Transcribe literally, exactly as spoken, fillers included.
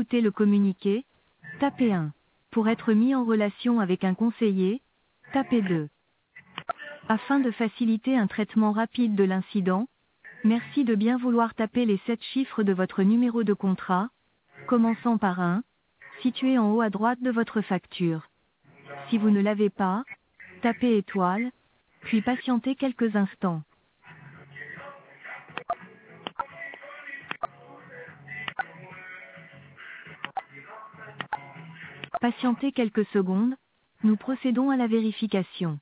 consulter le communiqué, tapez un. Pour être mis en relation avec un conseiller, tapez deux. Afin de faciliter un traitement rapide de l'incident, merci de bien vouloir taper les sept chiffres de votre numéro de contrat, commençant par un, situé en haut à droite de votre facture. Si vous ne l'avez pas, tapez étoile, puis patientez quelques instants. Patientez quelques secondes, nous procédons à la vérification.